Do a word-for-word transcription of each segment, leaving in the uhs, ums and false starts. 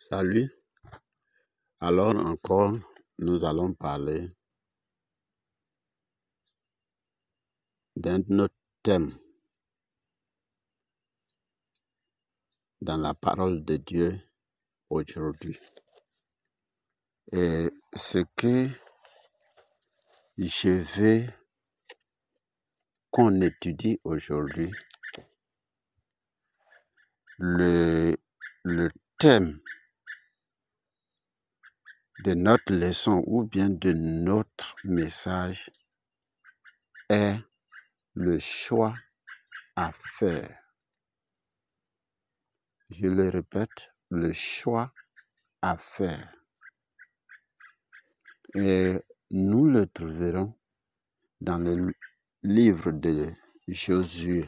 Salut, alors encore, nous allons parler d'un autre thème dans la parole de Dieu aujourd'hui. Et ce que je veux qu'on étudie aujourd'hui, le, le thème de notre leçon ou bien de notre message est le choix à faire. Je le répète, le choix à faire. Et nous le trouverons dans le livre de Josué.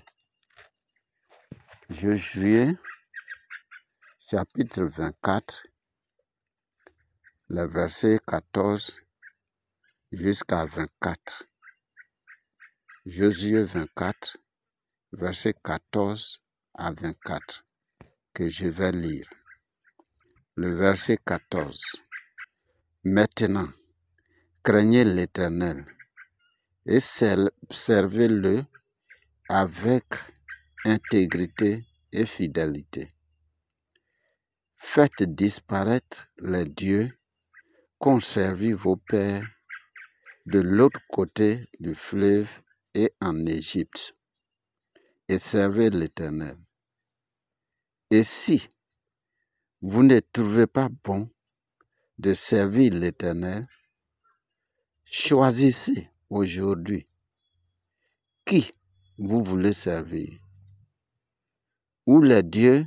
Josué, chapitre vingt-quatre, le verset quatorze jusqu'à vingt-quatre. Josué vingt-quatre, verset quatorze à vingt-quatre, que je vais lire. Le verset quatorze. Maintenant, craignez l'Éternel et servez-le avec intégrité et fidélité. Faites disparaître les dieux qu'ont servi vos pères de l'autre côté du fleuve et en Égypte, et servez l'Éternel. Et si vous ne trouvez pas bon de servir l'Éternel, choisissez aujourd'hui qui vous voulez servir, ou les dieux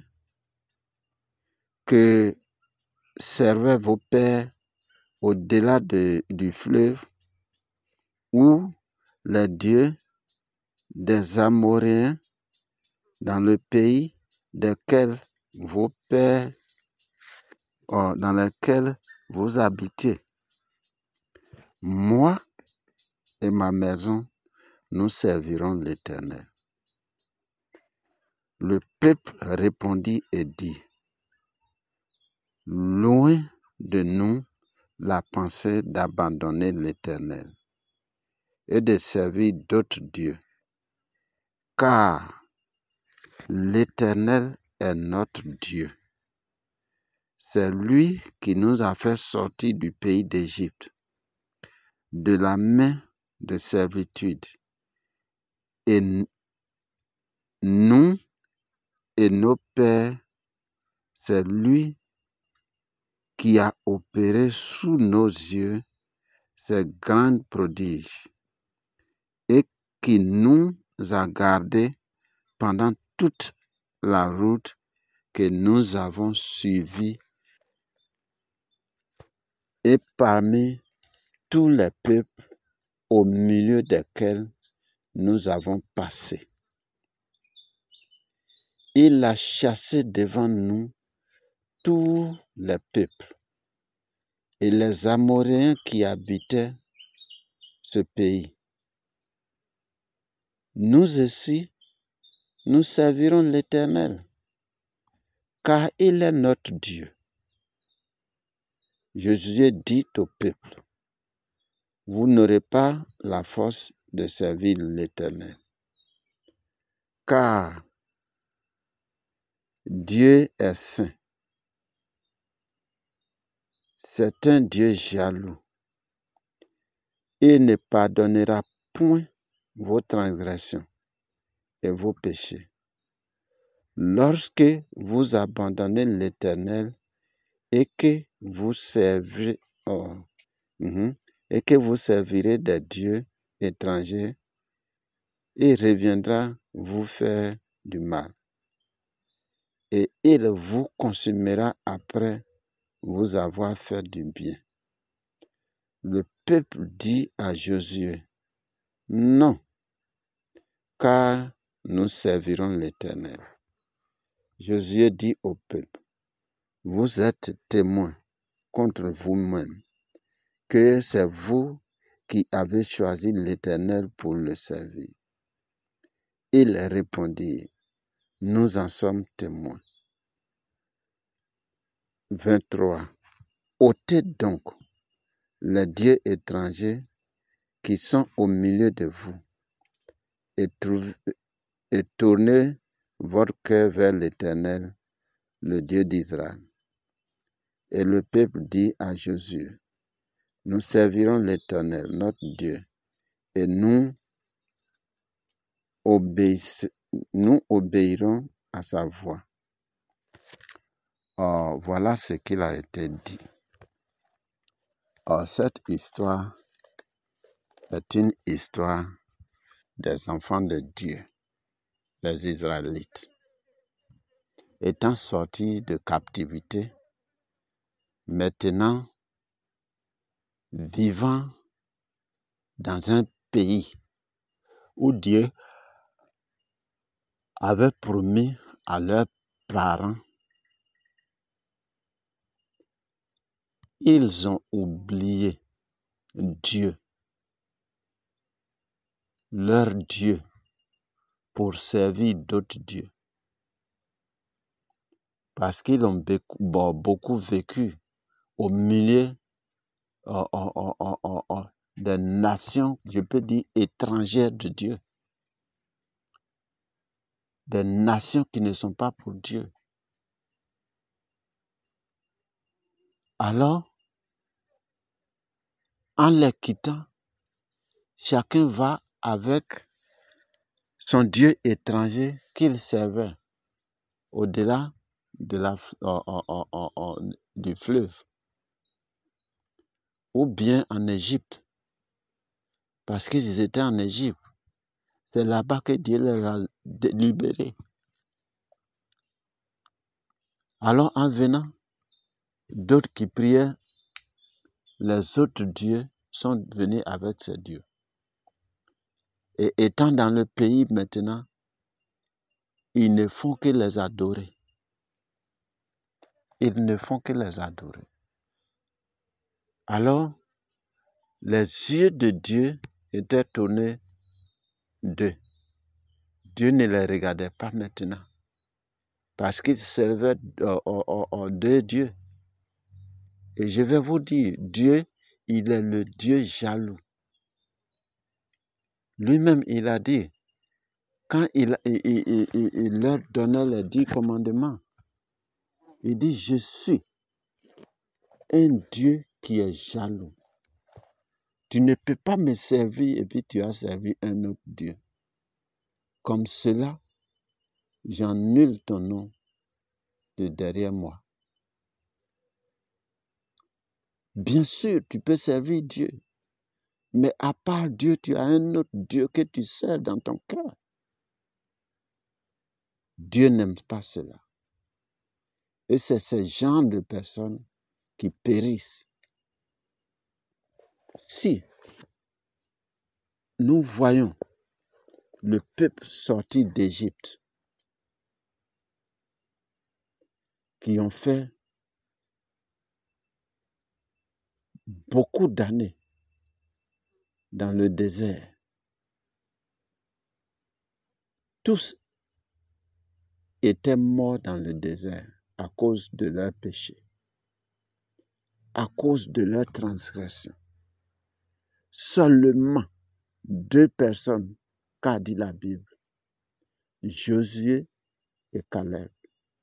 que servaient vos pères au-delà de, du fleuve, ou les dieux des Amoréens dans le pays desquels vos pères, oh, dans lequel vous habitez. Moi et ma maison, nous servirons l'Éternel. Le peuple répondit et dit, loin de nous la pensée d'abandonner l'Éternel et de servir d'autres dieux, car l'Éternel est notre Dieu. C'est lui qui nous a fait sortir du pays d'Égypte, de la main de servitude. Et nous et nos pères, c'est lui qui a opéré sous nos yeux ces grands prodiges et qui nous a gardés pendant toute la route que nous avons suivie et parmi tous les peuples au milieu desquels nous avons passé. Il a chassé devant nous tous les peuples et les Amoréens qui habitaient ce pays. Nous aussi, nous servirons l'Éternel, car il est notre Dieu. Josué dit au peuple, vous n'aurez pas la force de servir l'Éternel, car Dieu est saint. C'est un Dieu jaloux. Il ne pardonnera point vos transgressions et vos péchés. Lorsque vous abandonnez l'Éternel et que vous servirez, oh, mm-hmm, et que vous servirez des dieux étrangers, il reviendra vous faire du mal. Et il vous consumera après vous avoir fait du bien. Le peuple dit à Josué, non, car nous servirons l'Éternel. Josué dit au peuple, vous êtes témoins contre vous-même que c'est vous qui avez choisi l'Éternel pour le servir. Ils répondirent, nous en sommes témoins. vingt-trois. Ôtez donc les dieux étrangers qui sont au milieu de vous et, trouvez, et tournez votre cœur vers l'Éternel, le Dieu d'Israël. Et le peuple dit à Josué, nous servirons l'Éternel, notre Dieu, et nous, obéiss, nous obéirons à sa voix. Oh, voilà ce qu'il a été dit. Oh, cette histoire est une histoire des enfants de Dieu, les Israélites. Étant sortis de captivité, maintenant vivant dans un pays où Dieu avait promis à leurs parents, ils ont oublié Dieu, leur Dieu, pour servir d'autres dieux. Parce qu'ils ont beaucoup, beaucoup vécu au milieu oh, oh, oh, oh, oh, oh, des nations, je peux dire, étrangères de Dieu. Des nations qui ne sont pas pour Dieu. Alors, en les quittant, chacun va avec son Dieu étranger qu'il servait au-delà de la, oh, oh, oh, oh, oh, du fleuve. Ou bien en Égypte. Parce qu'ils étaient en Égypte. C'est là-bas que Dieu les a libérés. Alors en venant, d'autres qui priaient les autres dieux sont venus avec ces dieux. Et étant dans le pays maintenant, ils ne font que les adorer. Ils ne font que les adorer. Alors, les yeux de Dieu étaient tournés d'eux. Dieu ne les regardait pas maintenant. Parce qu'ils servaient aux deux dieux. Et je vais vous dire, Dieu, il est le Dieu jaloux. Lui-même, il a dit, quand il, il, il, il, il leur donnait les dix commandements, il dit, je suis un Dieu qui est jaloux. Tu ne peux pas me servir et puis tu as servi un autre Dieu. Comme cela, j'annule ton nom de derrière moi. Bien sûr, tu peux servir Dieu. Mais à part Dieu, tu as un autre Dieu que tu sers dans ton cœur. Dieu n'aime pas cela. Et c'est ce genre de personnes qui périssent. Si nous voyons le peuple sorti d'Égypte qui ont fait beaucoup d'années dans le désert, tous étaient morts dans le désert à cause de leur péché, à cause de leur transgression. Seulement deux personnes, qu'a dit la Bible, Josué et Caleb,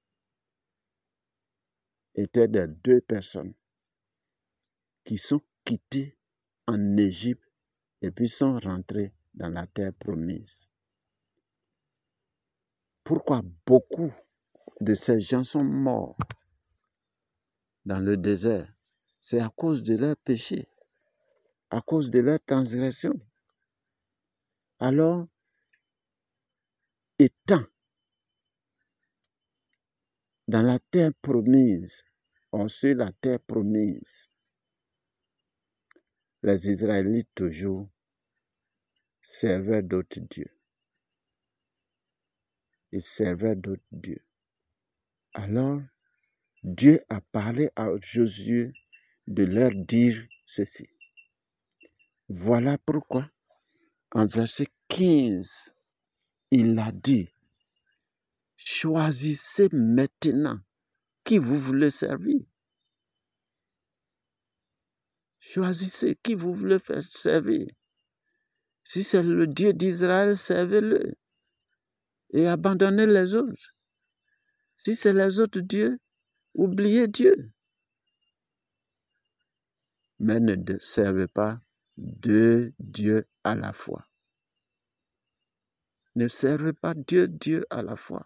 étaient des deux personnes qui sont quittées en Égypte et puis sont rentrées dans la terre promise. Pourquoi beaucoup de ces gens sont morts dans le désert? C'est à cause de leur péché, à cause de leur transgression. Alors, étant dans la terre promise, on suit la terre promise, les Israélites toujours servaient d'autres dieux. Ils servaient d'autres dieux. Alors, Dieu a parlé à Josué de leur dire ceci. Voilà pourquoi, en verset quinze, il a dit, choisissez maintenant qui vous voulez servir. Choisissez qui vous voulez faire servir. Si c'est le Dieu d'Israël, servez-le et abandonnez les autres. Si c'est les autres dieux, oubliez Dieu. Mais ne servez pas deux dieux à la fois. Ne servez pas deux dieux à la fois.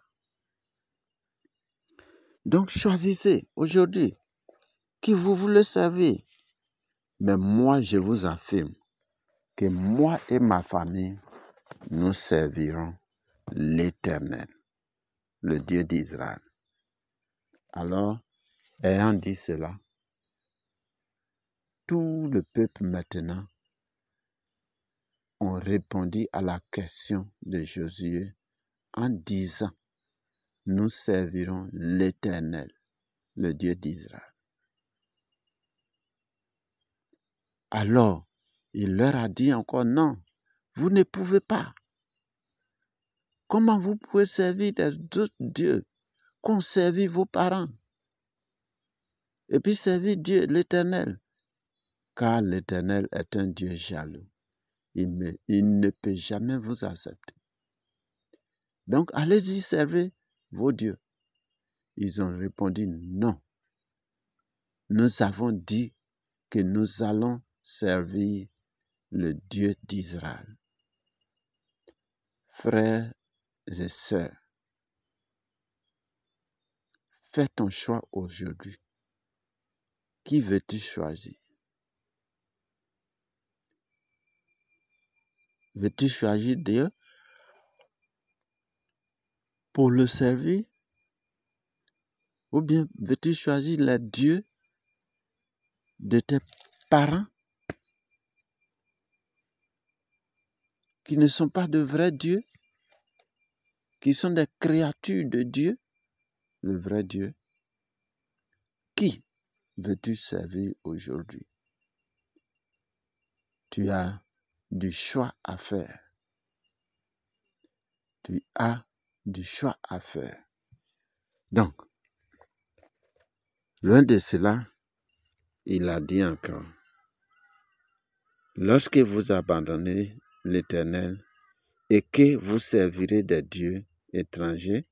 Donc choisissez aujourd'hui qui vous voulez servir. Mais moi, je vous affirme que moi et ma famille, nous servirons l'Éternel, le Dieu d'Israël. Alors, ayant dit cela, tout le peuple maintenant ont répondu à la question de Josué en disant, nous servirons l'Éternel, le Dieu d'Israël. Alors, il leur a dit encore, non, vous ne pouvez pas. Comment vous pouvez servir d'autres dieux qu'ont servi vos parents? Et puis servir Dieu, l'Éternel. Car l'Éternel est un Dieu jaloux. Il ne, il ne peut jamais vous accepter. Donc, allez-y, servez vos dieux. Ils ont répondu, non. Nous avons dit que nous allons servir le Dieu d'Israël. Frères et sœurs, fais ton choix aujourd'hui. Qui veux-tu choisir? Veux-tu choisir Dieu pour le servir? Ou bien veux-tu choisir les dieux de tes parents qui ne sont pas de vrais dieux, qui sont des créatures de Dieu, le vrai Dieu? Qui veux-tu servir aujourd'hui? Tu as du choix à faire. Tu as du choix à faire. Donc, l'un de ceux-là, il a dit encore, lorsque vous abandonnez l'Éternel et que vous servirez des dieux étrangers,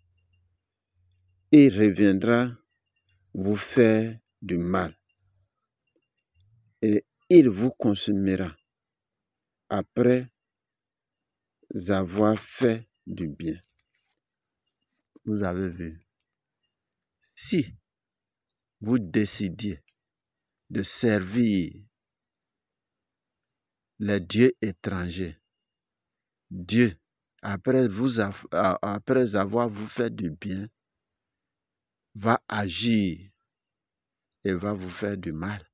il reviendra vous faire du mal et il vous consumera après avoir fait du bien. Vous avez vu, si vous décidiez de servir les dieux étrangers, Dieu, après, vous, après avoir vous fait du bien, va agir et va vous faire du mal.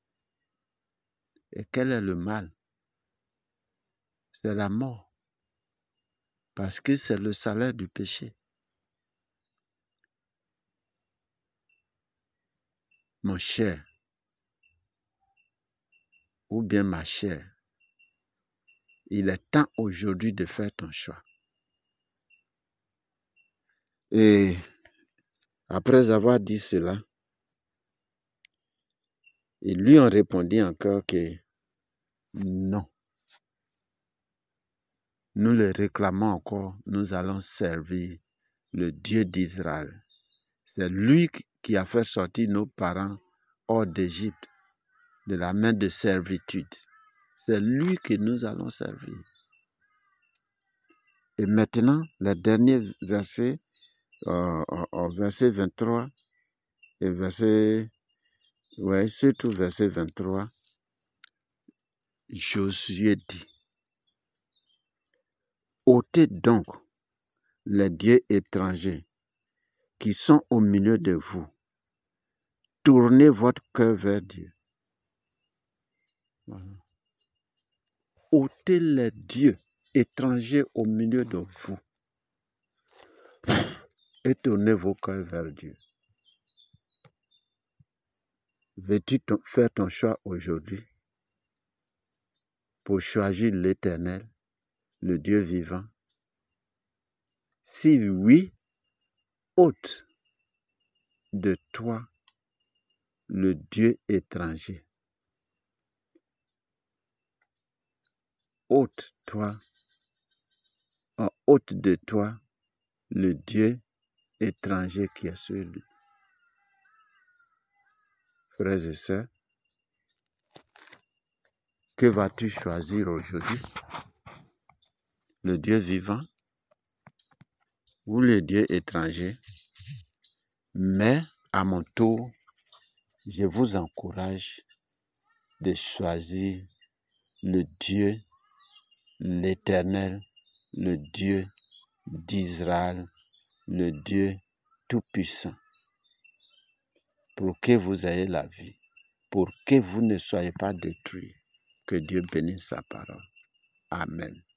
Et quel est le mal? C'est la mort. Parce que c'est le salaire du péché. Mon cher, ou bien ma chère, il est temps aujourd'hui de faire ton choix. Et après avoir dit cela, ils lui ont répondu encore que non. Nous le réclamons encore, nous allons servir le Dieu d'Israël. C'est lui qui a fait sortir nos parents hors d'Égypte, de la main de servitude. C'est lui que nous allons servir. Et maintenant, le dernier verset, euh, verset vingt-trois, et verset, ouais, surtout verset vingt-trois, Josué dit, ôtez donc les dieux étrangers qui sont au milieu de vous. Tournez votre cœur vers Dieu. Voilà. Ôtez les dieux étrangers au milieu de vous et tournez vos cœurs vers Dieu. Veux-tu faire ton choix aujourd'hui pour choisir l'Éternel, le Dieu vivant? Si oui, ôte de toi le Dieu étranger ôte-toi, ôte de toi le Dieu étranger qui est sur lui. Frères et sœurs, que vas-tu choisir aujourd'hui? Le Dieu vivant ou le Dieu étranger? Mais à mon tour, je vous encourage de choisir le Dieu, l'Éternel, le Dieu d'Israël, le Dieu Tout-Puissant, pour que vous ayez la vie, pour que vous ne soyez pas détruits. Que Dieu bénisse sa parole. Amen.